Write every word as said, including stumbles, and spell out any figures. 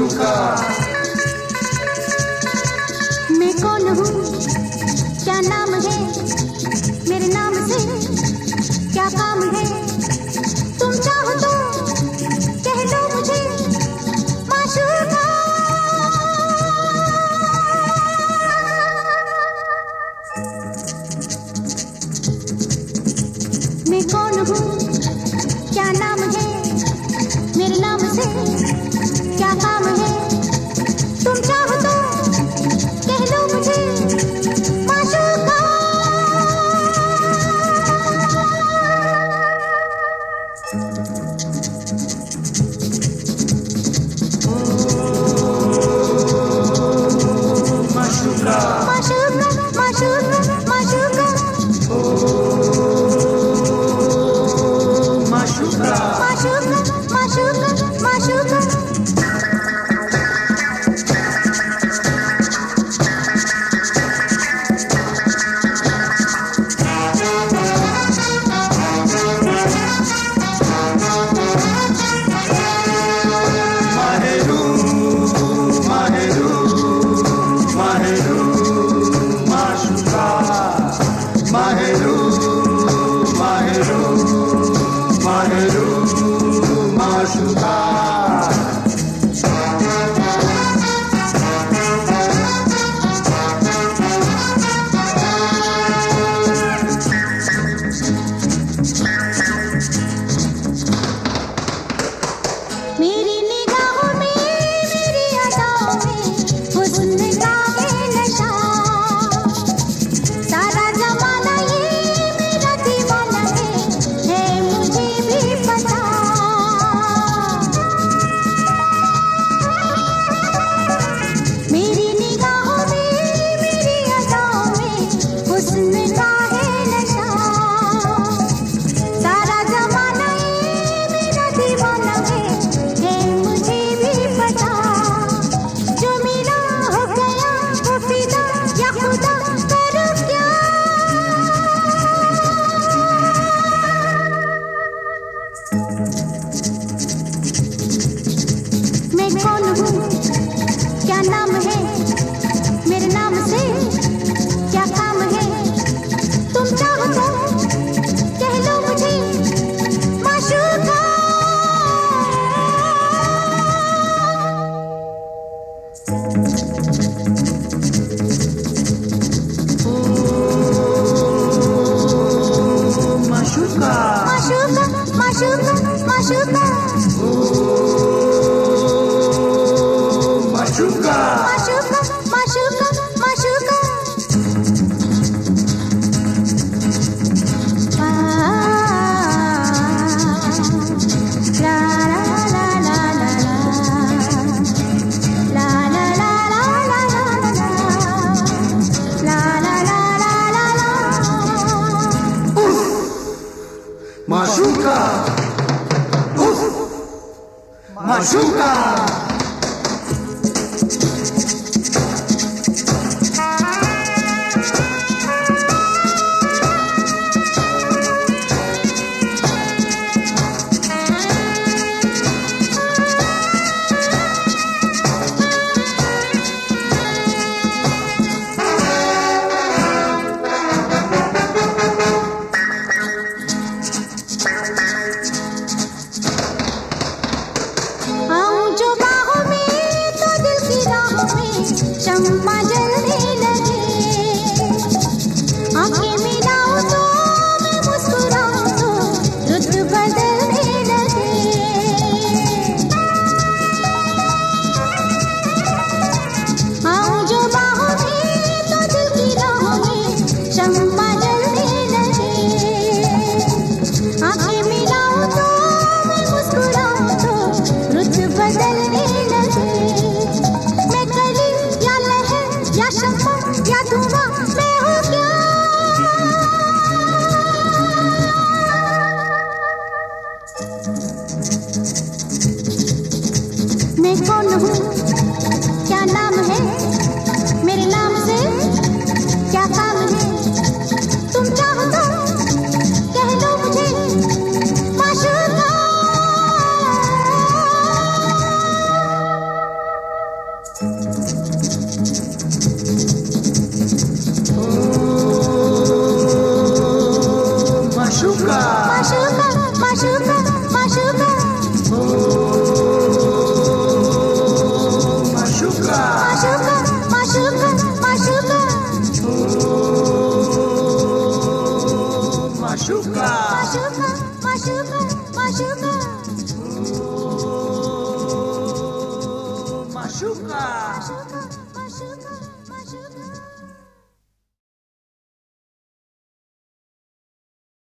माशूका। मैं कौन हूँ, क्या नाम है, मेरे नाम से क्या काम है। तुम चाहो तो कह लो मुझे माशूका। मैं कौन हूँ, क्या नाम है, मेरे नाम से क्या काम है। तुम चाहो तो कह लो मुझे माशूका। माशूका माशूका माशूका माशूका माशूका माशूका माशूका माशूका। माहेरू माहेरू माहेरू माशूका। माहेरू माहेरू माहेरू माशूका। मेरी निगाहों में, मेरी अदाओं में हुस्न का है नशा। सारा जमाना ये मेरा दीवाना है, है मुझे भी पता। मेरी निगाहों में, मेरी अदाओं में हुस्न का है नशा। सारा जमाना ये मेरा दीवाना है, है मुझे भी पता। जो मिला हो गया वो फिदा, या खुदा करूं क्या। मैं कौन हूँ, क्या नाम है, मेरे नाम से क्या काम है। तुम चाहो तो कह लो मुझे माशूका। माशूका माशूका माशूका माशूका माशूका माशूका माशूका माशूका। आ, ला ला ला ला ला ला ला ला ला ला ला ला ला ला ला ला। माशूका माशूका। आऊं जो बाहों में तो दिल की राहों में शम्मा जलने लगे। आंखें मिलाऊं तो मैं मुस्कुराऊं तो रुत बदलने लगे। आऊं जो बाहों में तो दिल की राहों में शम्मा जलने लगे। आंखें मिलाऊं तो मैं मुस्कुराऊं तो रुत बदलने लगे। मैं कली या लहर या शम्मा या धुआं, मैं हूँ क्या। मैं कौन हूँ, क्या नाम है, मेरे नाम से क्या काम है। तुम चाहो तो कह लो मुझे माशूका। माशूका माशूका माशूका माशूका